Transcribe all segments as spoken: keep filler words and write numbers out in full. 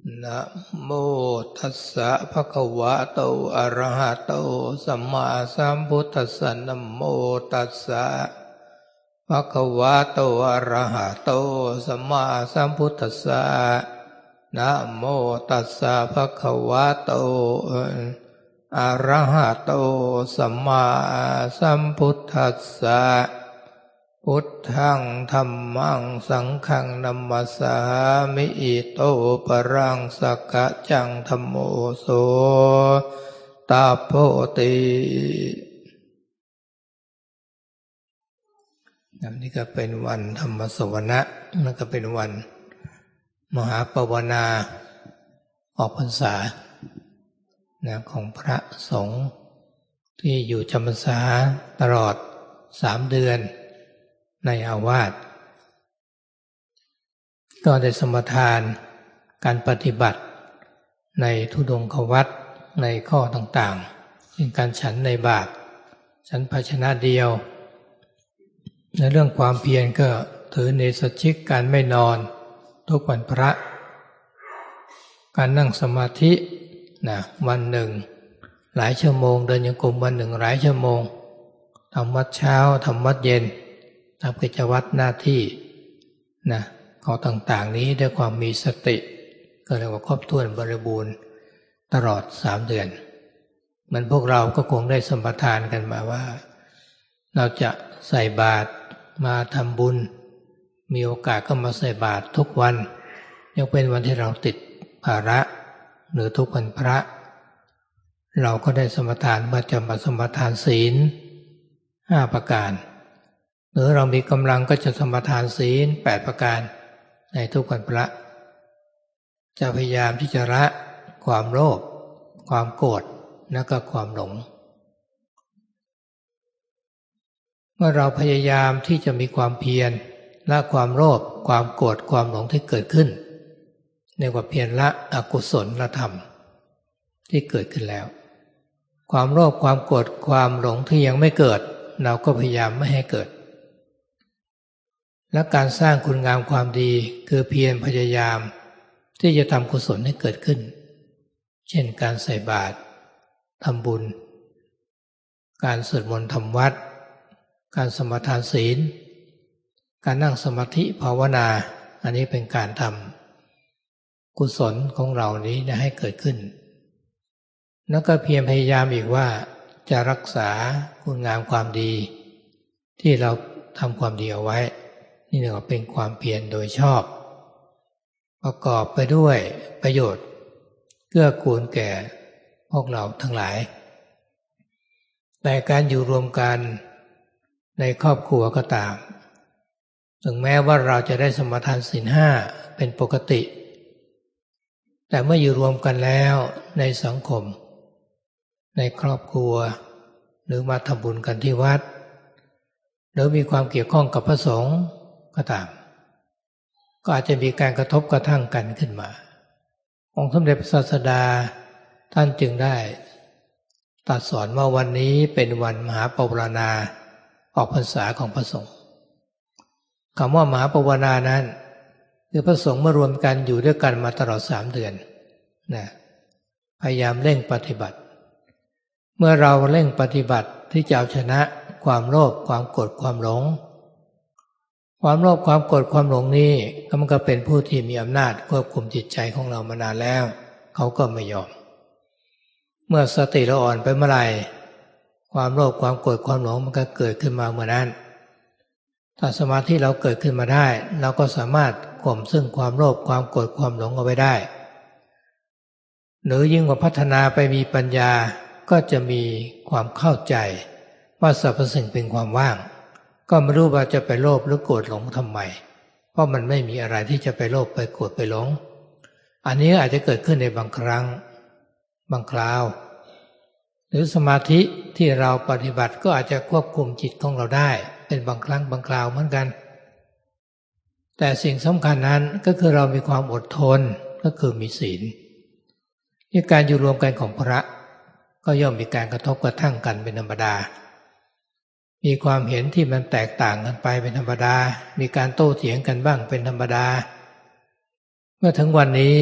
นะโมตัสสะภะคะวะโตอะระหะโตสัมมาสัมพุทธัสสะนะโมตัสสะภะคะวะโตอะระหะโตสัมมาสัมพุทธัสสะนะโมตัสสะภะคะวะโตอะระหะโตสัมมาสัมพุทธัสสะพุทธังธัมมังสังฆังนัมมัสสามิอิโตปรังสักกะจังธัมโมโสตาโพตินี่ก็เป็นวันธรรมสวนะนั่นก็เป็นวันมหาปวนาออกพรรษานะของพระสงฆ์ที่อยู่จำพรรษาตลอดสามเดือนในอาวาสก็ได้สมทานการปฏิบัติในธุดงควัตรในข้อต่างๆเช่นการฉันในบาตรฉันภาชนะเดียวในเรื่องความเพียรก็ถือเนสชิกการไม่นอนทุกวันพระการนั่งสมาธินะวันหนึ่งหลายชั่วโมงเดินโยกมวันหนึ่งหลายชั่วโมงทำวัดเช้าทำวัดเย็นทำกิจวัตรหน้าที่นะข้อต่างๆนี้ด้วยความมีสติก็เรียกว่าครบถ้วนบริบูรณ์ตลอดสามเดือนเหมือนพวกเราก็คงได้สมทานกันมาว่าเราจะใส่บาตรมาทำบุญมีโอกาสก็มาใส่บาตรทุกวันยังเป็นวันที่เราติดภาระหรือทุกวันพระเราก็ได้สมทานมาจะมาสมทานศีลห้าประการหรือเรามีกำลังก็จะสมทานศีลแปดประการในทุกวันพระจะพยายามที่จะละความโลภความโกรธและก็ความหลงเมื่อเราพยายามที่จะมีความเพียรละความโลภความโกรธความหลงที่เกิดขึ้นเรียกว่าเพียรละอกุศลธรรมที่เกิดขึ้นแล้วความโลภความโกรธความหลงที่ยังไม่เกิดเราก็พยายามไม่ให้เกิดและการสร้างคุณงามความดีคือเพียรพยายามที่จะทำกุศลให้เกิดขึ้นเช่นการใส่บาตรทำบุญการสวดมนต์ทำวัดการสมาทานศีลการนั่งสมาธิภาวนาอันนี้เป็นการทำกุศลของเรานี้ให้เกิดขึ้นแล้วก็เพียรพยายามอีกว่าจะรักษาคุณงามความดีที่เราทำความดีเอาไว้นี่เรียกว่าเป็นความเพียรโดยชอบประกอบไปด้วยประโยชน์เกื้อกูลแก่พวกเราทั้งหลายแต่การอยู่รวมกันในครอบครัวก็ตามถึงแม้ว่าเราจะได้สมทานศีลห้าเป็นปกติแต่เมื่ออยู่รวมกันแล้วในสังคมในครอบครัวหรือมาทำบุญกันที่วัดหรือมีความเกี่ยวข้องกับพระสงฆ์ก็ตามก็อาจจะมีการกระทบกระทั่งกันขึ้นมาองค์สมเด็จพระศาสดาท่านจึงได้ตรัสสอนว่าวันนี้เป็นวันมหาปวารณาออกพรรษาของพระสงฆ์คำว่ามหาปวารณานั้นคือพระสงฆ์มารวมกันอยู่ด้วยกันมาตลอดสามเดือนนะพยายามเร่งปฏิบัติเมื่อเราเร่งปฏิบัติที่จะเอาชนะความโลภความโกรธความหลงความโลภความโกรธความหลงนี้มันก็เป็นผู้ที่มีอำนาจควบคุมจิตใจของเรามานานแล้วเขาก็ไม่ยอมเมื่อสติเราอ่อนไปเมื่อไหร่ความโลภความโกรธความหลงมันก็เกิดขึ้นมาเมื่อนั้นถ้าสมาธิเราเกิดขึ้นมาได้เราก็สามารถข่มซึ่งความโลภความโกรธความหลงเอาไว้ได้หรือยิ่งกว่าพัฒนาไปมีปัญญาก็จะมีความเข้าใจว่าสรรพสิ่งเป็นความว่างก็ไม่รู้ว่าจะไปโลภหรือโกรธหลงทำไมเพราะมันไม่มีอะไรที่จะไปโลภไปโกรธไปหลงอันนี้อาจจะเกิดขึ้นในบางครั้งบางคราวหรือสมาธิที่เราปฏิบัติก็อาจจะควบคุมจิตของเราได้เป็นบางครั้งบางคราวเหมือนกันแต่สิ่งสำคัญนั้นก็คือเรามีความอดทนก็คือมีศีลที่การอยู่รวมกันของพระก็ย่อมมีการกระทบกระทั่งกันเป็นธรรมดามีความเห็นที่มันแตกต่างกันไปเป็นธรรมดามีการโต้เถียงกันบ้างเป็นธรรมดาเมื่อถึงวันนี้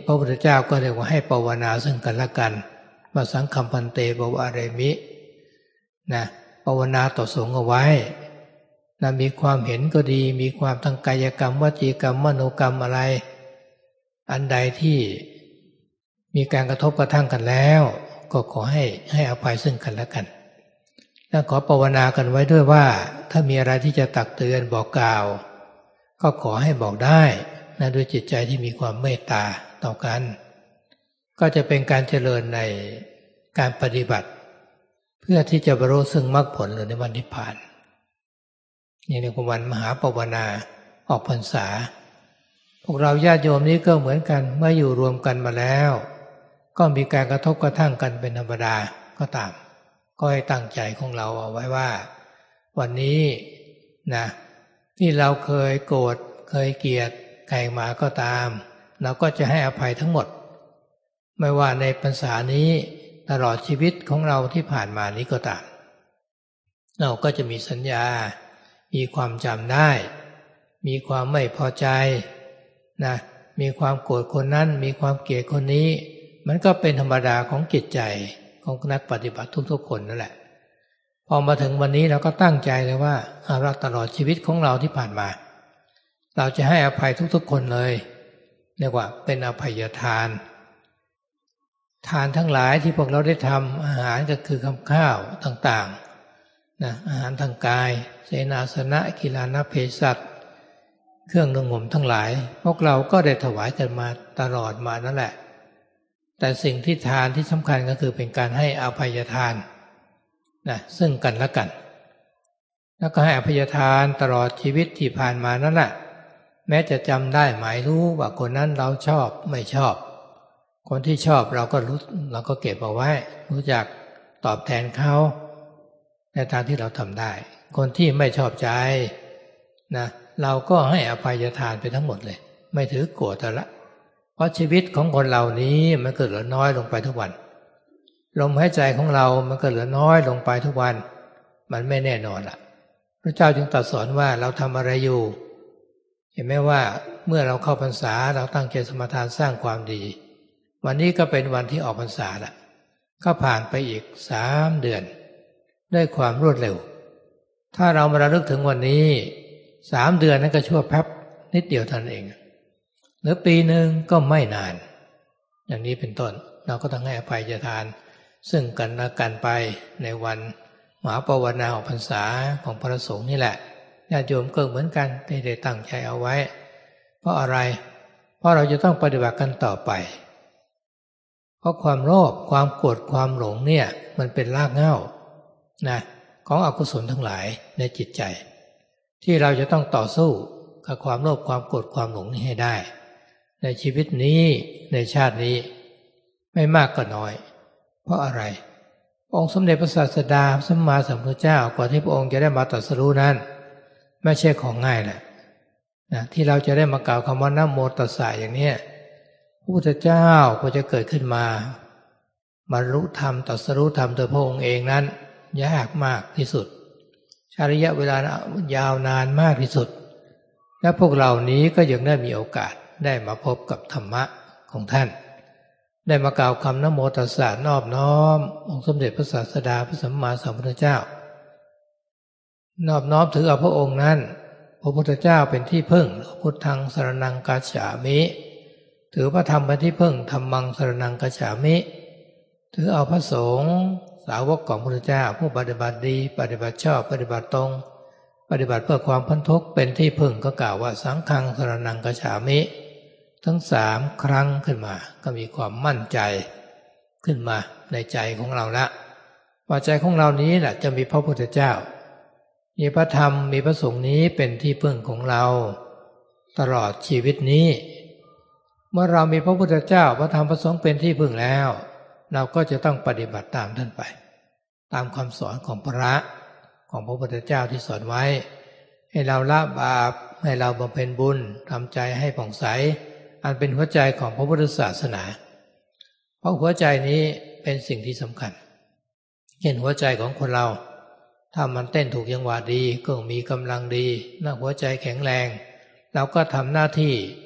ระพุทธเจ้าก็เรียกว่าให้ภาวนาซึ่งกันและกันว่าสังฆัมพันเตภวะเรมินะภาวนาต่อสงฆ์เอาไว้นะมีความเห็นก็ดีมีความทางกายกรรมวจีกรรมมโนกรรมอะไรอันใดที่มีการกระทบกระทั่งกันแล้วก็ขอให้ให้อภัยซึ่งกันและกันและขอภาวนากันไว้ด้วยว่าถ้ามีอะไรที่จะตักเตือนบอกกล่าวก็ขอให้บอกได้นะด้วยจิตใจที่มีความเมตตาต่อกันก็จะเป็นการเจริญในการปฏิบัติเพื่อที่จะบรรลุซึ่งมรรคผลหรือในวันนิพพานนี่ในวันมหาภาวนาออกพรรษาพวกเราญาติโยมนี้ก็เหมือนกันเมื่ออยู่รวมกันมาแล้วก็มีการกระทบกระทั่งกันเป็นธรรมดาก็ตามก็ให้ตั้งใจของเราเอาไว้ว่าวันนี้นะที่เราเคยโกรธเคยเกลียดใครมาก็ตามเราก็จะให้อภัยทั้งหมดไม่ว่าในพรรษานี้ตลอดชีวิตของเราที่ผ่านมานี้ก็ตามเราก็จะมีสัญญามีความจำได้มีความไม่พอใจนะมีความโกรธคนนั้นมีความเกลียดคนนี้มันก็เป็นธรรมดาของจิตใจของนักปฏิบัติทุกๆคนนั่นแหละพอมาถึงวันนี้เราก็ตั้งใจเลยว่าเราตลอดชีวิตของเราที่ผ่านมาเราจะให้อภัยทุกๆคนเลยเรียกว่าเป็นอภัยทานทานทั้งหลายที่พวกเราได้ทำอาหารก็คือคำข้าวต่างๆนะอาหารทางกายเสนาสนะกีฬานะเภสัชเครื่องนุ่งห่มทั้งหลายพวกเราก็ได้ถวายกันมาตลอดมานั่นแหละแต่สิ่งที่ทานที่สำคัญก็คือเป็นการให้อภัยทานนะซึ่งกันและกันแล้วก็ให้อภัยทานตลอดชีวิตที่ผ่านมานั่นแหละแม้จะจำได้หมายรู้ว่าคนนั้นเราชอบไม่ชอบคนที่ชอบเราก็รู้เราก็เก็บเอาไว้รู้จักตอบแทนเขาในทางที่เราทำได้คนที่ไม่ชอบใจนะเราก็ให้อภัยทานไปทั้งหมดเลยไม่ถือโกรธแต่ละเพราะชีวิตของคนเหล่านี้มันก็เหลือน้อยลงไปทุกวันลมหายใจของเรามันก็เหลือน้อยลงไปทุกวันมันไม่แน่นอนล่ะพระเจ้าจึงตรัสสอนว่าเราทำอะไรอยู่เห็นไหมว่าเมื่อเราเข้าพรรษาเราตั้งใจสมาทานสร้างความดีวันนี้ก็เป็นวันที่ออกพรรษาละก็ผ่านไปอีกสามเดือนด้วยความรวดเร็วถ้าเรามาระลึกถึงวันนี้สามเดือนนั้นก็ชั่วแป๊บนิดเดียวเท่านั้นเองหรือปีหนึ่งก็ไม่นานอย่างนี้เป็นต้นเราก็ต้องให้อภัยทานซึ่งกันและกันไปในวันมหาภาวนาออกพรรษาของพระสงฆ์นี่แหละญาติโยมก็เหมือนกันที่ได้ตั้งใจเอาไว้เพราะอะไรเพราะเราจะต้องปฏิบัติกันต่อไปเพราะความโลภความโกรธความหลงเนี่ยมันเป็นรากเหง้านะของอกุศลทั้งหลายในจิตใจที่เราจะต้องต่อสู้กับความโลภความโกรธความหลงนี้ให้ได้ในชีวิตนี้ในชาตินี้ไม่มากก็น้อยเพราะอะไรองค์สมเด็จพระศาสดาสัมมาสัมพุทธเจ้ากว่าที่พระองค์จะได้มาตรัสรู้นั้นไม่ใช่ของง่ายแหละนะที่เราจะได้มากล่าวคำว่านะโมตัสสะอย่างนี้พระพุทธเจ้าก็จะเกิดขึ้นมาบรรลุธรรมตรัสรู้ธรรมโดยพระองค์เองนั้นยากมากที่สุดใช้ระยะเวลายาวนานมากที่สุดและพวกเหล่านี้ก็ยังได้มีโอกาสได้มาพบกับธรรมะของท่านได้มากล่าวคำนะโมตัสสะนอบน้อมองค์สมเด็จพระศาสดาพระสัมมาสัมพุทธเจ้านอบน้อมถือเอาพระองค์นั้นพระพุทธเจ้าเป็นที่พึ่งพุทธังสรณังกัจฉามิถือพระธรรมเป็นที่พึ่งธัมมังสรณังกัจฉามิถือเอาพระสงฆ์สาวกของพระพุทธเจ้าผู้ปฏิบัติดีปฏิบัติชอบปฏิบัติตรงปฏิบัติเพื่อความพ้นทุกข์เป็นที่พึ่งก็กล่าวว่าสังฆังสรณังกัจฉามิทั้งสามครั้งขึ้นมาก็มีความมั่นใจขึ้นมาในใจของเราละว่าใจของเรานี้แหละจะมีพระพุทธเจ้ามีพระธรรมมีพระสงฆ์นี้เป็นที่พึ่งของเราตลอดชีวิตนี้เมื่อเรามีพระพุทธเจ้าพระธรรมพระสงฆ์เป็นที่พึ่งแล้วเราก็จะต้องปฏิบัติตามท่านไปตามคำสอนของพระของพระพุทธเจ้าที่สอนไว้ให้เราละบาปให้เราบำเพ็ญบุญทำใจให้ผ่องใสอันเป็นหัวใจของพระพุทธศาสนาเพราะหัวใจนี้เป็นสิ่งที่สำคัญเช่นหัวใจของคนเราถ้ามันเต้นถูกจังหวะดีก็มีกำลังดีหน้าหัวใจแข็งแรงเราก็ทำหน้าที่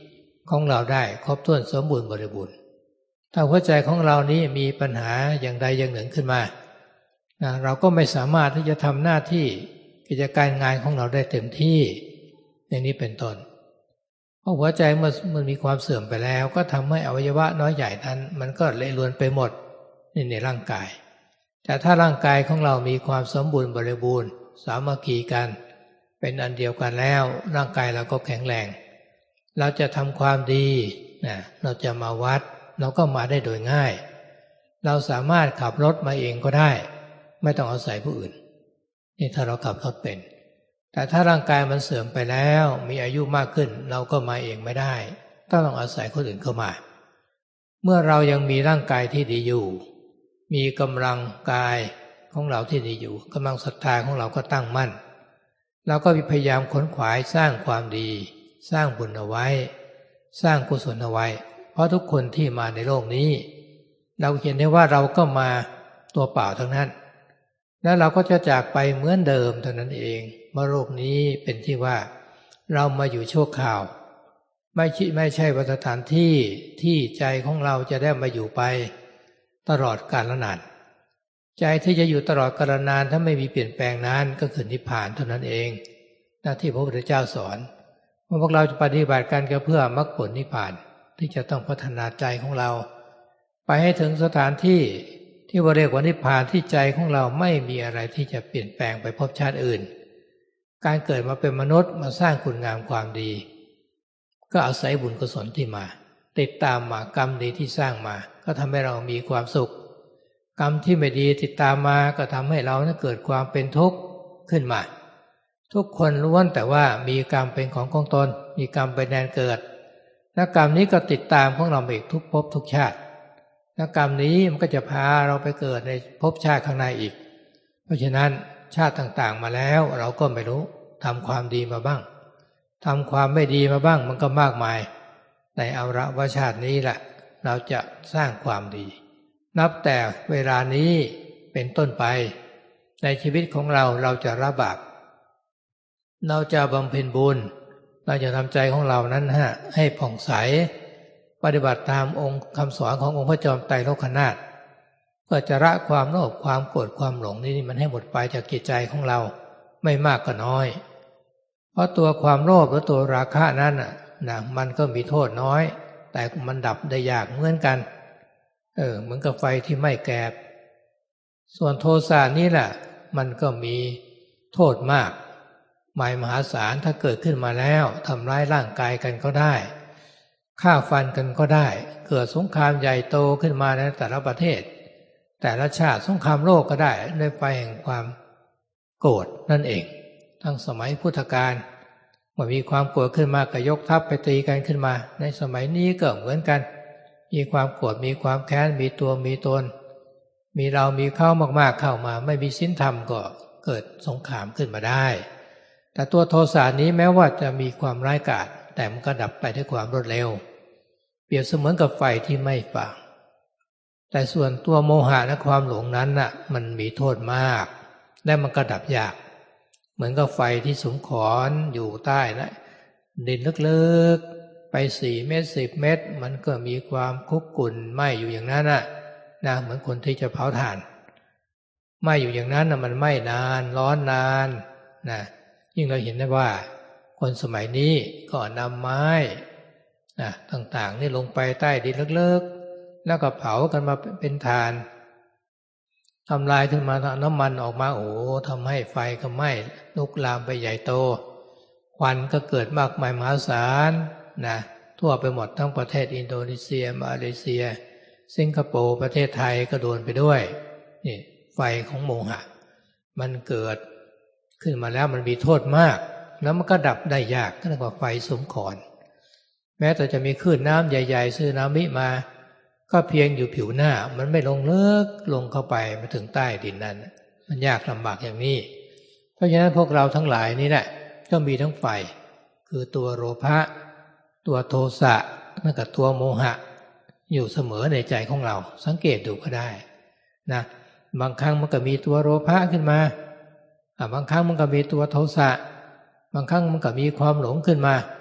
ของเราได้ครบถ้วนสมบูรณ์บริบูรณ์ถ้าหัวใจของเรานี้มีปัญหาอย่างใดอย่างหนึ่งขึ้นมานะเราก็ไม่สามารถที่จะทำหน้าที่กิจการงานของเราได้เต็มที่อย่างนี้เป็นต้นเพราะหัวใจเมื่อมันมีความเสื่อมไปแล้วก็ทำให้อวัยวะน้อยใหญ่นั้นมันก็เละล้วนไปหมดนี่ในร่างกายแต่ถ้าร่างกายของเรามีความสมบูรณ์บริบูรณ์สามัคคีกันเป็นอันเดียวกันแล้วร่างกายเราก็แข็งแรงเราจะทำความดีนะเราจะมาวัดเราก็มาได้โดยง่ายเราสามารถขับรถมาเองก็ได้ไม่ต้องอาศัยผู้อื่นนี่ถ้าเราขับรถเป็นแต่ถ้าร่างกายมันเสื่อมไปแล้วมีอายุมากขึ้นเราก็มาเองไม่ได้ต้องอาศัยคนอื่นเข้ามาเมื่อเรายังมีร่างกายที่ดีอยู่มีกำลังกายของเราที่ดีอยู่กำลังศรัทธาของเราก็ตั้งมั่นเราก็พยายามขนขวายสร้างความดีสร้างบุญเอาไว้สร้างกุศลเอาไว้เพราะทุกคนที่มาในโลกนี้เราเห็นได้ว่าเราก็มาตัวเปล่าทั้งนั้นแล้วเราก็จะจากไปเหมือนเดิมเท่านั้นเองเมื่อโลกนี้เป็นที่ว่าเรามาอยู่ชั่วคราวไม่ใช่ไม่ใช่ว่าสถานที่ที่ใจของเราจะได้มาอยู่ไปตลอดกาลนานใจที่จะอยู่ตลอดกาลนานถ้าไม่มีเปลี่ยนแปลงนั้นก็คือนิพพานเท่านั้นเองหน้าที่พระพุทธเจ้าสอนว่าพวกเราจะปฏิบัติกันก็เพื่อมรรคผลนิพพานที่จะต้องพัฒนาใจของเราไปให้ถึงสถานที่ที่ว่าเรียกว่านิพพานที่ใจของเราไม่มีอะไรที่จะเปลี่ยนแปลงไปพบชาติอื่นการเกิดมาเป็นมนุษย์มาสร้างคุณงามความดีก็อาศัยบุญกุศลที่มาติดตามมากรรมดีที่สร้างมาก็ทำให้เรามีความสุขกรรมที่ไม่ดีติดตามมาก็ทำให้เราเกิดความเป็นทุกข์ขึ้นมาทุกคนล้วนแต่ว่ามีกรรมเป็นของของตนมีกรรมเป็นแดนเกิดและกรรมนี้ก็ติดตามของเราไปอีกทุกภพทุกชาติและกรรมนี้มันก็จะพาเราไปเกิดในภพชาติข้างในอีกเพราะฉะนั้นชาติต่างๆมาแล้วเราก็ไม่รู้ทำความดีมาบ้างทำความไม่ดีมาบ้างมันก็มากมายในเอาละว่าชาตินี้แหละเราจะสร้างความดีนับแต่เวลานี้เป็นต้นไปในชีวิตของเราเราจะละบาปเราจะบำเพ็ญบุญเราจะทำใจของเรานั้นฮะให้ผ่องใสปฏิบัติตามองค์คำสอนขององค์พระจอมไตรโลกนาถเพื่อจะละความโลภความโกรธความหลงนี่มันให้หมดไปจากจิตใจของเราไม่มากก็น้อยเพราะตัวความโลภและตัวราคะนั้นน่ะนะมันก็มีโทษน้อยแต่มันดับได้ยากเหมือนกันเออเหมือนกับไฟที่ไหม้แกบส่วนโทสะนี่แหละมันก็มีโทษมากหมายมหาศาลถ้าเกิดขึ้นมาแล้วทำร้ายร่างกายกันก็ได้ฆ่าฟันกันก็ได้เกิดสงครามใหญ่โตขึ้นมาในแต่ละประเทศแต่ละชาติสงครามโลกก็ได้ด้วยไฟแห่งความโกรธนั่นเองทั้งสมัยพุทธกาลเมื่อมีความโกรธขึ้นมาก็ยกทัพไปตีกันขึ้นมาในสมัยนี้ก็เหมือนกันมีความโกรธมีความแค้นมีตัวมีตนมีเรามีเข้ามากๆเข้ามาไม่มีศีลธรรมก็เกิดสงครามขึ้นมาได้แต่ตัวโทสะนี้แม้ว่าจะมีความร้ายกาจแต่มันก็ดับไปด้วยความรวดเร็วเปรียบเสมือนกับไฟที่ไม่ฟางแต่ส่วนตัวโมหะและความหลงนั้นน่ะมันมีโทษมากและมันก็ดับยากเหมือนกับไฟที่สุมขอนอยู่ใต้นะดินลึกๆไปสี่เมตรสิบเมตรมันก็มีความคุกกุ่นไหม้อยู่อย่างนั้นน่ะนะเหมือนคนที่จะเผาถ่านไหม้อยู่อย่างนั้นน่ะมันไหม้นานร้อนนานนะยิ่งเราเห็นได้ว่าคนสมัยนี้ก็นำไม้นะต่างๆนี่ลงไปใต้ดินลึกๆแล้วก็เผากันมาเป็นถ่านทำลายขึ้นมาน้ำมันออกมาโอ้ทำให้ไฟก็ไหม้ลุกลามไปใหญ่โตควันก็เกิดมากมายมหาศาลนะทั่วไปหมดทั้งประเทศอินโดนีเซียมาเลเซียสิงคโปร์ประเทศไทยก็โดนไปด้วยนี่ไฟของโมหะมันเกิดขึ้นมาแล้วมันมีโทษมากแล้วมันก็ดับได้ยากก็เรียกว่าไฟสุมขอนแม้แต่จะมีคลื่นน้ำใหญ่ๆสึนามิมาก็เพียงอยู่ผิวหน้ามันไม่ลงลึกลงเข้าไปมาถึงใต้ดินนั้นมันยากลำบากอย่างนี้เพราะฉะนั้นพวกเราทั้งหลายนี่แหละก็มีทั้งไฟคือตัวโลภะตัวโทสะและกับตัวโมหะอยู่เสมอในใจของเราสังเกตดูก็ได้นะบางครั้งมันก็มีตัวโลภะขึ้นมาบางครั้งมันก็มีตัวโทสะบางครั้งมันก็มีความหลงขึ้นมา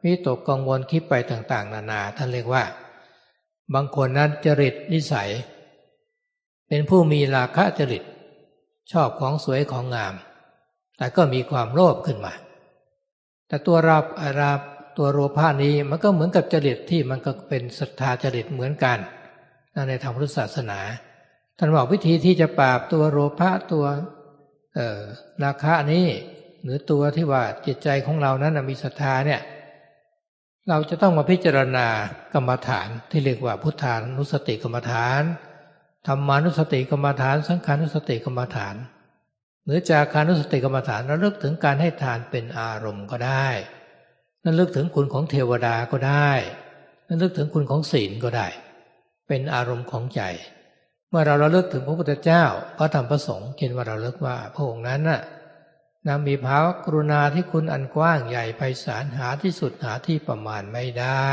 วิตกกังวลคิดไปต่างๆนานาท่านเรียกว่าบางคนนั้นจริตนิสัยเป็นผู้มีราคะจริตชอบของสวยของงามแต่ก็มีความโลภขึ้นมาแต่ตัวราบอาราบตัวโลภะนี้มันก็เหมือนกับจริตที่มันก็เป็นศรัทธาจริตเหมือนกันในทางพุทธศาสนาท่านบอกวิธีที่จะปราบตัวโลภะตัวเอ่อราคะนี้หรือตัวที่ว่าจิตใจของเรานั้นมีศรัทธาเนี่ยเราจะต้องมาพิจารณากรรมฐานที่เรียกว่าพุทธานุสติกรรมฐานธรรมานุสติกรรมฐานสังขานุสติกรรมฐานหรือจาคานุสติกรรมฐานระลึกถึงการให้ทานเป็นอารมณ์ก็ได้ระลึกถึงคุณของเทวดาก็ได้ระลึกถึงคุณของศีลก็ได้เป็นอารมณ์ของใจเมื่อเราระลึกถึงพระพุทธเจ้าพระธรรมพระสงฆ์เช่นว่าเราระลึกว่าพระองค์นั้นน่ะนำมีภาวะกรุณาที่คุณอันกว้างใหญ่ไพศาลหาที่สุดหาที่ประมาณไม่ได้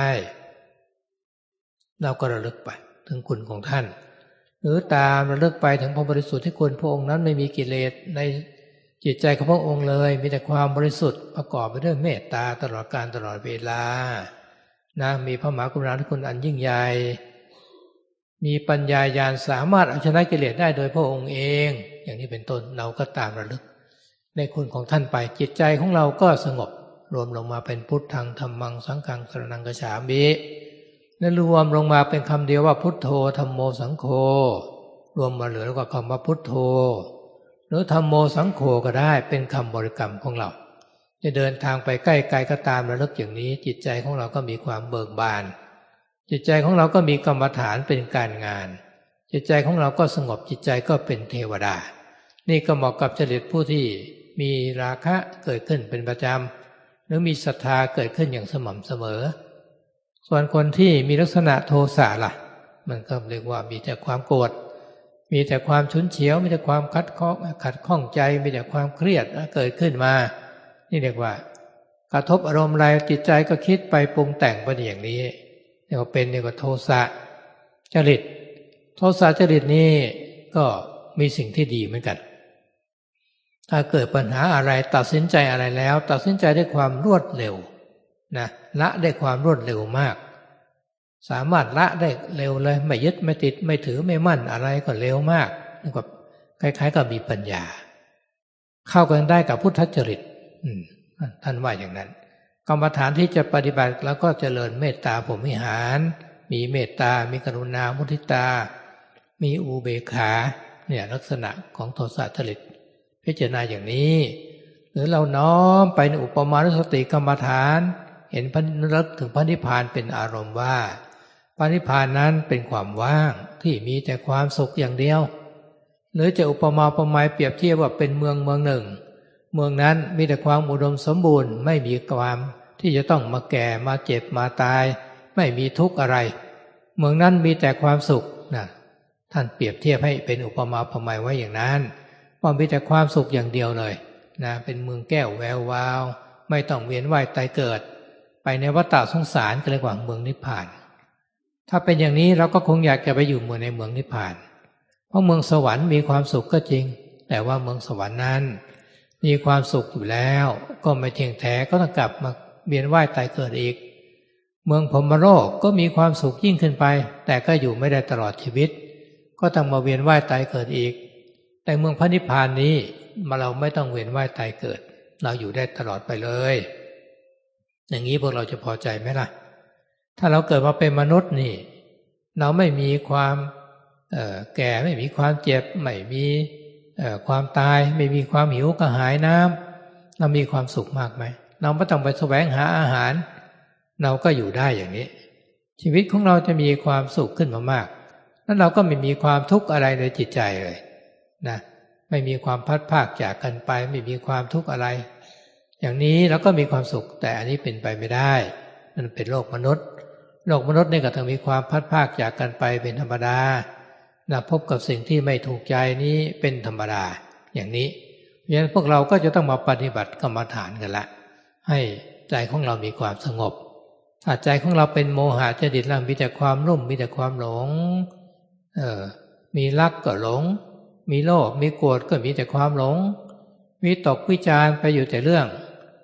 เราก็ระลึกไปถึงคุณของท่านหรือตามระลึกไปถึงพระบริสุทธิ์ที่คุณพระองค์นั้นไม่มีกิเลสในจิตใจของพระองค์เลยมีแต่ความบริสุทธิ์ประกอบไปด้วยเมตตาตลอดกาลตลอดเวลานะมีพระมหากรุณาธิคุณอันยิ่งใหญ่มีปัญญาญาณสามารถเอาชนะกิเลสได้โดยพระองค์เองอย่างนี้เป็นต้นเราก็ตามระลึกในคุณของท่านไปจิตใจของเราก็สงบรวมลงมาเป็นพุทธังธัมมังสังฆังสรณังคัจฉามิและรวมลงมาเป็นคำเดียวว่าพุทโธธัมโมสังโฆรวมมาเหลือแล้วก็คำว่าพุทโธหรือธัมโมสังโฆก็ได้เป็นคำบริกรรมของเราจะเดินทางไปใกล้ไกลก็ตามระลึกอย่างนี้จิตใจของเราก็มีความเบิกบานจิตใจของเราก็มีกรรมฐานเป็นการงานจิตใจของเราก็สงบจิตใจก็เป็นเทวดานี่ก็เหมาะกับจริตผู้ที่มีราคะเกิดขึ้นเป็นประจำหรือมีศรัทธาเกิดขึ้นอย่างสม่ำเสมอส่วนคนที่มีลักษณะโทสะล่ะมันก็เรียกว่ามีแต่ความโกรธมีแต่ความฉุนเฉียวมีแต่ความขัดข้องขัดข้องใจมีแต่ความเครียดเกิดขึ้นมานี่เรียกว่ากระทบอารมณ์อะไรจิตใจก็คิดไปปรุงแต่งไปอย่างนี้เรียกว่าเป็นเรียกว่าโทสะจริตโทสะจริตนี้ก็มีสิ่งที่ดีเหมือนกันถ้าเกิดปัญหาอะไรตัดสินใจอะไรแล้วตัดสินใจด้วยความรวดเร็วนะละได้ความรวดเร็วมากสามารถละได้เร็วเลยไม่ยึดไม่ติดไม่ถือไม่มั่นอะไรก็เร็วมากนี่ก็คล้ายๆกับมีปัญญาเข้ากันได้กับพุทธจริตท่านว่าอย่างนั้นกรรมฐานที่จะปฏิบัติแล้วก็เจริญเมตตาพรหมวิหารมีเมตตามีกรุณามุทิตามีอุเบกขาเนี่ยลักษณะของโทสะจริตพิจารณาอย่างนี้หรือเราน้อมไปในอุปมานุสติกรรมฐานเห็นพระนึกถึงพระนิพพานเป็นอารมณ์ว่าพระนิพพานนั้นเป็นความว่างที่มีแต่ความสุขอย่างเดียวหรือจะอุปมาอุปไมยเปรียบเทียบว่าเป็นเมืองเมืองหนึ่งเมืองนั้นมีแต่ความอุดมสมบูรณ์ไม่มีความที่จะต้องมาแก่มาเจ็บมาตายไม่มีทุกข์อะไรเมืองนั้นมีแต่ความสุขนะท่านเปรียบเทียบให้เป็นอุปมาอุปไมยไว้อย่างนั้นว่ามีแต่ความสุขอย่างเดียวเลยนะเป็นเมืองแก้วแวววาวไม่ต้องเวียนว่ายตายเกิดไปในวัฏสงสารก็เรียกว่าเมืองนิพพานถ้าเป็นอย่างนี้เราก็คงอยากจะไปอยู่เมืองในเมืองนิพพานเพราะเมืองสวรรค์มีความสุขก็จริงแต่ว่าเมืองสวรรค์นั้นมีความสุขอยู่แล้วก็ไม่เที่ยงแท้ก็ต้องกลับมาเวียนว่ายตายเกิดอีกเมืองพรหมโลกก็มีความสุขยิ่งขึ้นไปแต่ก็อยู่ไม่ได้ตลอดชีวิตก็ต้องมาเวียนว่ายตายเกิดอีกแต่เมืองพระนิพพานนี้มาเราไม่ต้องเวียนว่ายตายเกิดเราอยู่ได้ตลอดไปเลยอย่างนี้พวกเราจะพอใจไหมล่ะถ้าเราเกิดมาเป็นมนุษย์นี่เราไม่มีความเอ่อแก่ไม่มีความเจ็บไม่มีเอ่อความตายไม่มีความหิวกระหายน้ำเรามีความสุขมากไหมเราไม่ต้องไปแสวงหาอาหารเราก็อยู่ได้อย่างนี้ชีวิตของเราจะมีความสุขขึ้นมามากแล้วเราก็ไม่มีความทุกข์อะไรในจิตใจเลยนะไม่มีความพัดภาคจากกันไปไม่มีความทุกข์อะไรอย่างนี้เราก็มีความสุขแต่อันนี้เป็นไปไม่ได้มันเป็นโลกมนุษย์โลกมนุษย์นี่ก็ต้องมีความพัดภาคจากกันไปเป็นธรรมดานะพบกับสิ่งที่ไม่ถูกใจนี้เป็นธรรมดาอย่างนี้เพราะฉะนั้นพวกเราก็จะต้องมาปฏิบัติกรรมฐานกันละให้ใจของเรามีความสงบถ้าใจของเราเป็นโมหะจริตแล้วมีแต่ความรุ่มมีแต่ความหลงเออมีรักก็หลงมีโลภมีโกรธก็มีแต่ความหลงวิตกวิจารไปอยู่แต่เรื่อง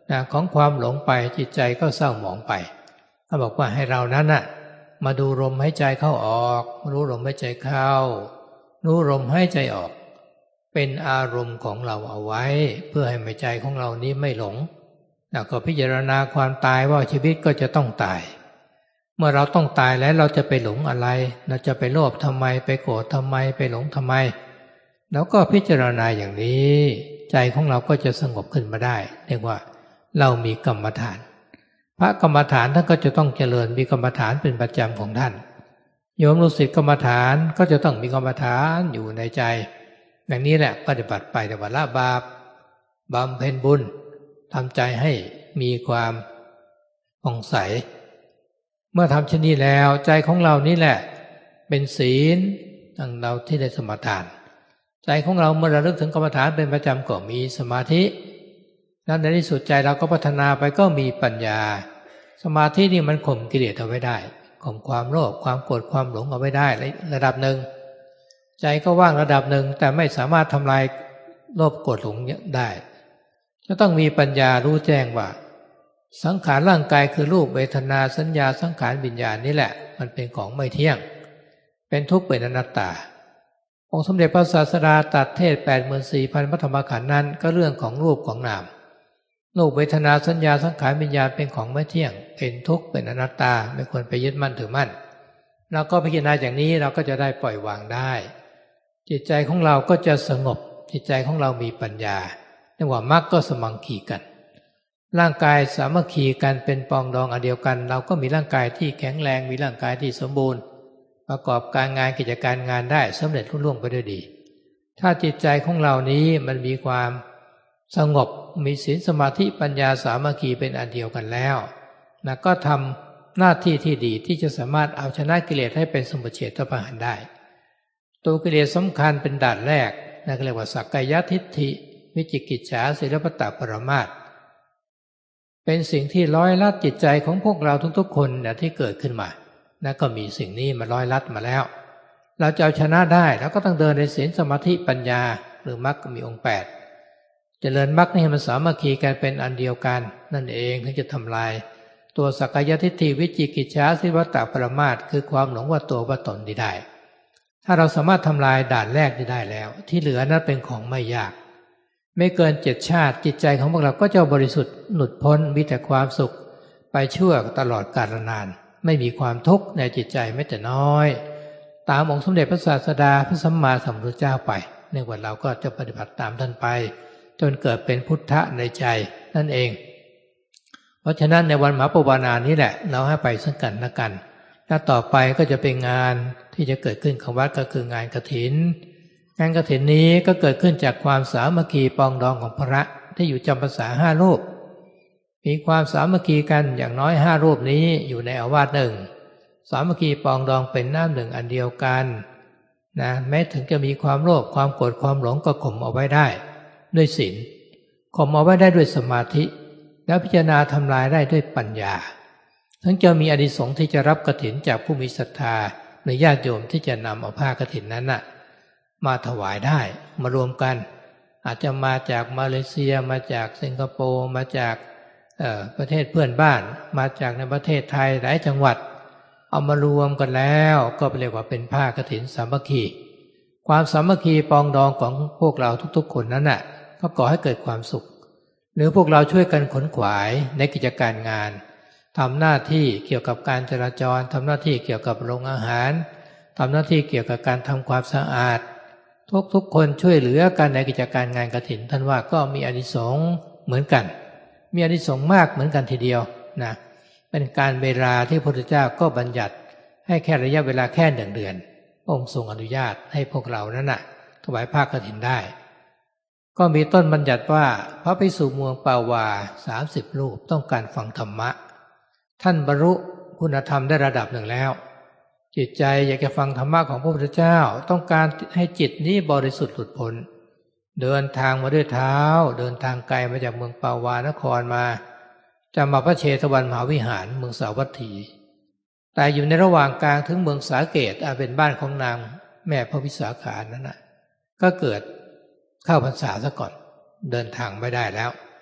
นะของความหลงไปจิตใจก็เศร้าหมองไปเขาบอกว่าให้เรานั้นน่ะมาดูลมหายใจเข้าออกรู้ลมหายใจเข้ารู้ลมหายใจออกเป็นอารมณ์ของเราเอาไว้เพื่อให้ใจของเรานี้ไม่หลงแล้วก็พิจารณาความตายว่าชีวิตก็จะต้องตายเมื่อเราต้องตายแล้วเราจะไปหลงอะไรเราจะไปโลภทำไมไปโกรธทำไมไปหลงทำไมแล้วก็พิจารณาอย่างนี้ใจของเราก็จะสงบขึ้นมาได้เรียกว่าเรามีกรรมฐานพระกรรมฐานท่านก็จะต้องเจริญมีกรรมฐานเป็นประจำของท่านโยมลูกศิษย์กรรมฐานก็จะต้องมีกรรมฐานอยู่ในใจอย่างนี้แหละปฏิบัติไปแต่ว่าละบาปบำเพ็ญบุญทำใจให้มีความผ่องใสเมื่อทำเช่นนี้แล้วใจของเรานี่แหละเป็นศีลดังเราที่ได้สมาทานใจของเราเมื่อระลึกถึงกรรมฐานเป็นประจำก็มีสมาธิแล้วในที่สุดใจเราก็พัฒนาไปก็มีปัญญาสมาธินี่มันข่มกิเลสเอาไว้ได้ข่มความโลภความโกรธความหลงเอาไว้ได้ระดับหนึ่งใจก็ว่างระดับหนึ่งแต่ไม่สามารถทำลายโลภโกรธหลงได้จะต้องมีปัญญารู้แจ้งว่าสังขารร่างกายคือรูปเวทนาสัญญาสังขารวิญญาณนี่แหละมันเป็นของไม่เที่ยงเป็นทุกข์เป็นอนัตตาองค์สมเด็จพระศาสดาตรัสเทศ แปดหมื่นสี่พัน พระธรรมขันธ์นั้นก็เรื่องของรูปของนามรูปเวทนาสัญญาสังขารวิญญาณเป็นของไม่เที่ยงเป็นทุกข์เป็นอนัตตาไม่ควรไปยึดมั่นถือมั่นเราก็พิจารณาอย่างนี้เราก็จะได้ปล่อยวางได้จิตใจของเราก็จะสงบจิตใจของเรามีปัญญาเรียกว่ามรรคก็สมังคีกันร่างกายสามัคคีกันเป็นปองดองอันเดียวกันเราก็มีร่างกายที่แข็งแรงมีร่างกายที่สมบูรณ์ประกอบการงานกิจการงานได้สำเร็จรุ่งเรืองไปด้วยดีถ้าจิตใจของเรานี้มันมีความสงบมีศีลสมาธิปัญญาสามัคคีเป็นอันเดียวกันแล้วนะก็ทำหน้าที่ที่ดีที่จะสามารถเอาชนะกิเลสให้เป็นสมุจเฉทประหารได้ตัวกิเลสสำคัญเป็นด่านแรกนั่นเรียกว่าสักกายทิฏฐิวิจิกิจฉาศีลพัตตปรมาสเป็นสิ่งที่ร้อยลัดจิตใจของพวกเราทุกๆคนนะที่เกิดขึ้นมานะก็มีสิ่งนี้มาร้อยลัดมาแล้วเราจะเอาชนะได้แล้วก็ต้องเดินในศีลสมาธิปัญญาหรือมรรคมีองค์แปดเจริญมรรคนี่ให้มันสามัคคีกันเป็นอันเดียวกันนั่นเองถึงจะทำลายตัวสักกายทิฏฐิวิจิกิจฉาศีลพัตตปรมาสคือความหลงว่าตัวว่าตนนี้ได้ถ้าเราสามารถทำลายด่านแรกนี้ได้แล้วที่เหลือนั้นเป็นของไม่ยากไม่เกินเจ็ดชาติจิตใจของพวกเราก็จะบริสุทธิ์หลุดพ้นมีแต่ความสุขไปชั่วตลอดกาลนานไม่มีความทุกข์ในจิตใจแม้แต่น้อยตามองค์สมเด็จพระศาสดาพระสัมมาสัมพุทธเจ้าไปในวันเราก็จะปฏิบัติตามท่านไปจนเกิดเป็นพุทธะในใจนั่นเองเพราะฉะนั้นในวันมหาปวารณานี้แหละเราให้ไปซึ่งกันและกันและต่อไปก็จะเป็นงานที่จะเกิดขึ้นของวัดก็คืองานกฐินงานกฐินนี้ก็เกิดขึ้นจากความสามัคคีปองดองของพระที่อยู่จำพรรษาห้ารูปมีความสามัคคีกันอย่างน้อยห้ารูปนี้อยู่ในอาวาสหนึ่งสามัคคีปองดองเป็นน้ำหนึ่งอันเดียวกันนะแม้ถึงจะมีความโลภความโกรธความหลงก็ข่มเอาไว้ได้ด้วยศีลข่มเอาไว้ได้ด้วยสมาธิแล้วพิจารณาทำลายได้ด้วยปัญญาถึงจะมีอานิสงส์ที่จะรับกฐินจากผู้มีศรัทธาหรือญาติโยมที่จะนำเอาผ้ากฐินนั้นน่ะมาถวายได้มารวมกันอาจจะมาจากมาเลเซียมาจากสิงคโปร์มาจากประเทศเพื่อนบ้านมาจากในประเทศไทยหลายจังหวัดเอามารวมกันแล้วก็เรียกว่าเป็นผ้ากฐินสามัคคีความสามัคคีปองดองของพวกเราทุกๆคนนั้นน่ะก็ก่อให้เกิดความสุขหรือพวกเราช่วยกันขนขวายในกิจการงานทำหน้าที่เกี่ยวกับการจราจรทำหน้าที่เกี่ยวกับโรงอาหารทำหน้าที่เกี่ยวกับการทำความสะอาดทุกๆคนช่วยเหลือกันในกิจการงานกฐินท่านว่าก็มีอานิสงส์เหมือนกันมีอานิสงส์มากเหมือนกันทีเดียวนะเป็นการเวลาที่พระพุทธเจ้าก็บัญญัติให้แค่ระยะเวลาแค่หนึ่งเดือนองค์ทรงอนุญาตให้พวกเรานั้นน่ะถวายผ้ากฐินได้ก็มีต้นบัญญัติว่าพระภิกษุเมืองปาวาสามสิบรูปต้องการฟังธรรมะท่านบรรลุคุณธรรมได้ระดับหนึ่งแล้วจิตใจอยากจะฟังธรรมะของพระพุทธเจ้าต้องการให้จิตนี้บริสุทธิ์หลุดพ้นเดินทางมาด้วยเท้าเดินทางไกลมาจากเมืองปาวานครมาจะมาพระเชตวันมหาวิหารเมืองสาวัตถีแต่อยู่ในระหว่างกลางถึงเมืองสาเกตอาเป็นบ้านของนางแม่พระวิสาขานั้นนะก็เกิดเข้าพรรษาซะก่อนเดินทางไม่ได้แล้วไป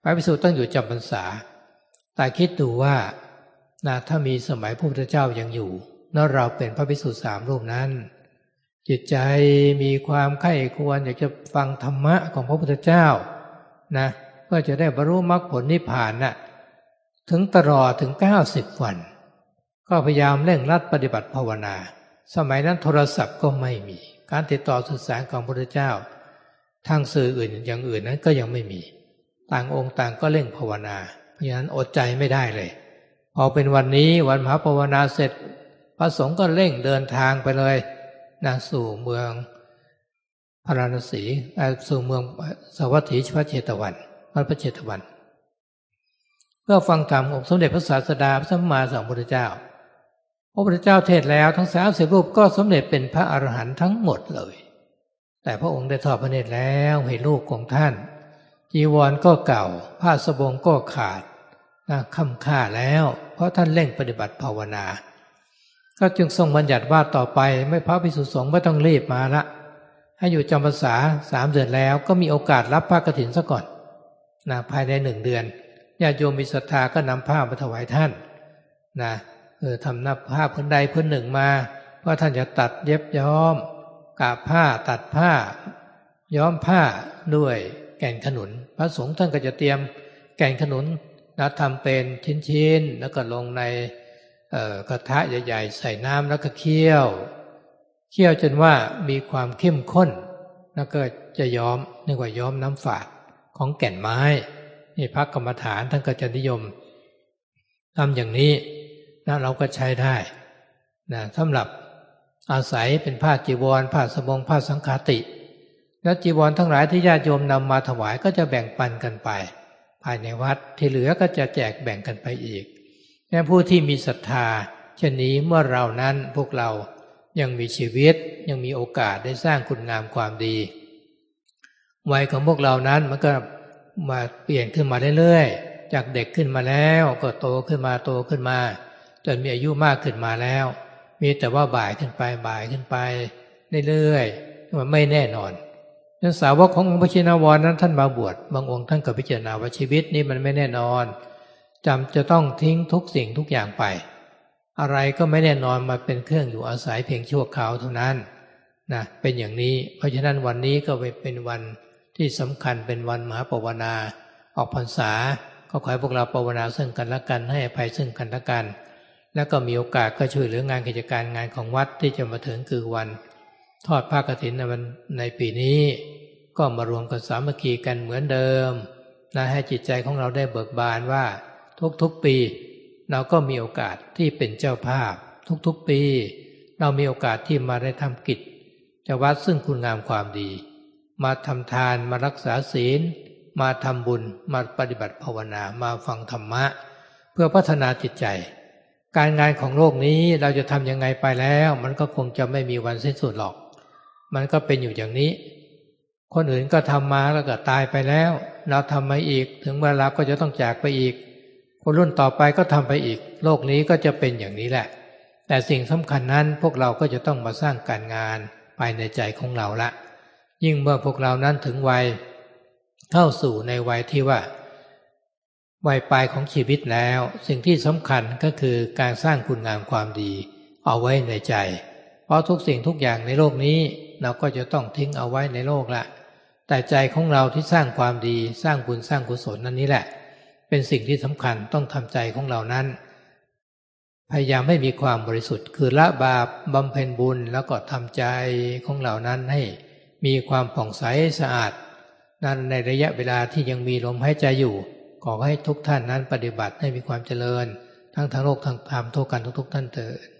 ระภิกษุต้องอยู่จำพรรษาแต่คิดดูว่านะถ้ามีสมัยพระพุทธเจ้ายังอยู่แล้วเราเป็นพระภิกษุสามรูปนั้นจิตใจมีความใคร่ควรอยากจะฟังธรรมะของพระพุทธเจ้านะเพื่อจะได้บรรลุมรรคผลนิพพานน่ะถึงตลอดถึงเก้าสิบวันก็พยายามเร่งรัดปฏิบัติภาวนาสมัยนั้นโทรศัพท์ก็ไม่มีการติดต่อสื่อสารของพระพุทธเจ้าทางสื่ออื่นอย่างอื่นนั้นก็ยังไม่มีต่างองค์ต่างก็เร่งภาวนาเพราะฉะนั้นอดใจไม่ได้เลยพอเป็นวันนี้วันมหาภาวนาเสร็จพระสงฆ์ก็เร่งเดินทางไปเลยนะสู่เมืองพาราณสีสู่เมืองสวัสถีพระเชตวันวัดพระเชตวันเพื่อฟังธรรมองค์สมเด็จพระศาสดาพระสัมมาสัมพุทธเจ้าพระพุทธเจ้าเทศแล้วทั้งสามสิบรูปก็สำเร็จเป็นพระอรหันต์ทั้งหมดเลยแต่พระองค์ได้ทอดพระเนตรแล้วเห็นลูกของท่านจีวรก็เก่าผ้าสบงก็ขาดนะค่ำค่าแล้วเพราะท่านเร่งปฏิบัติภาวนาก็จึงทรงบัญญัติว่าต่อไปไม่พระภิกษุสงฆ์ไม่ต้องรีบมาละให้อยู่จำพรรษาสามเดือนแล้วก็มีโอกาสรับผ้ากฐินซะก่อนนะภายในหนึ่งเดือนญาติโยมมีศรัทธาก็นำผ้ามาถวายท่านนะเออทำนับผ้าพื้นใดพื้นหนึ่งมาเพราะท่านจะตัดเย็บย้อมกาบผ้าตัดผ้าย้อมผ้าด้วยแก่นขนุนพระสงฆ์ท่านก็จะเตรียมแก่นขนุนนะทำเป็นชิ้นๆแล้วก็ลงในกระทะใหญ่ๆใส่น้ำแล้วก็เคี่ยวเคี่ยวจนว่ามีความเข้มข้นแล้วก็จะย้อมเรียกว่าย้อมน้ำฝาดของแก่นไม้นี่พระกรรมฐานท่านก็จะนิยมทำอย่างนี้นะเราก็ใช้ได้นะสำหรับอาศัยเป็นผ้าจีวรผ้าสบงผ้าสังฆาติแล้วจีวรทั้งหลายที่ญาติโยมนำมาถวายก็จะแบ่งปันกันไปภายในวัดที่เหลือก็จะแจกแบ่งกันไปอีกแม้ผู้ที่มีศรัทธาเช่นนี้เมื่อเรานั้นพวกเรายังมีชีวิตยังมีโอกาสได้สร้างคุณงามความดีวัยของพวกเรานั้นมันก็มาเปลี่ยนขึ้นมาเรื่อยๆจากเด็กขึ้นมาแล้วก็โตขึ้นมาโตขึ้นมาจนมีอายุมากขึ้นมาแล้วมีแต่ว่าบ่ายขึ้นไปบ่ายขึ้นไปเรื่อยๆมันไม่แน่นอนนั้นสาวกขององค์พระชินวรนั้นท่านมาบวชบางองค์ท่านก็พิจารณาว่าชีวิตนี้มันไม่แน่นอนจำจะต้องทิ้งทุกสิ่งทุกอย่างไปอะไรก็ไม่แน่นอนมาเป็นเครื่องอยู่อาศัยเพียงชั่วคราวเท่านั้นนะเป็นอย่างนี้เพราะฉะนั้นวันนี้ก็เป็นวันที่สำคัญเป็นวันมหาภาวนาออกพรรษาก็ขอให้พวกเราภาวนาซึ่งกันและกันให้อภัยซึ่งกันและกันแล้วก็มีโอกาสก็ช่วยเหลืองานกิจการงานของวัดที่จะมาถึงคือวันทอดผ้ากฐินในวันในปีนี้ก็มารวมกันสามัคคีกันเหมือนเดิมนะให้จิตใจของเราได้เบิกบานว่าทุกๆปีเราก็มีโอกาสที่เป็นเจ้าภาพทุกๆปีเรามีโอกาสที่มาได้ทำกิจจะวัดซึ่งคุณงามความดีมาทำทานมารักษาศีลมาทำบุญมาปฏิบัติภาวนามาฟังธรรมะเพื่อพัฒนาจิตใจการงานของโลกนี้เราจะทำยังไงไปแล้วมันก็คงจะไม่มีวันสิ้นสุดหรอกมันก็เป็นอยู่อย่างนี้คนอื่นก็ทำมาแล้วก็ตายไปแล้วเราทำมาอีกถึงเวลาก็จะต้องจากไปอีกคนรุ่นต่อไปก็ทำไปอีกโลกนี้ก็จะเป็นอย่างนี้แหละแต่สิ่งสำคัญนั้นพวกเราก็จะต้องมาสร้างการงานภายในใจของเราละยิ่งเมื่อพวกเรานั้นถึงวัยเข้าสู่ในวัยที่ว่าวัยปลายของชีวิตแล้วสิ่งที่สำคัญก็คือการสร้างคุณงามความดีเอาไว้ในใจเพราะทุกสิ่งทุกอย่างในโลกนี้เราก็จะต้องทิ้งเอาไว้ในโลกละแต่ใจของเราที่สร้างความดีสร้างบุญสร้างกุศลนั่นนี้แหละเป็นสิ่งที่สำคัญต้องทำใจของเรานั้นพยายามให้มีความบริสุทธิ์คือละบาปบำเพ็ญบุญแล้วก็ทำใจของเรานั้นให้มีความผ่องใสสะอาดนั้นในระยะเวลาที่ยังมีลมหายใจอยู่ขอให้ทุกท่านนั้นปฏิบัติให้มีความเจริญทั้งทางโลกทางธรรมทั่วกันทุกๆท่านเถิด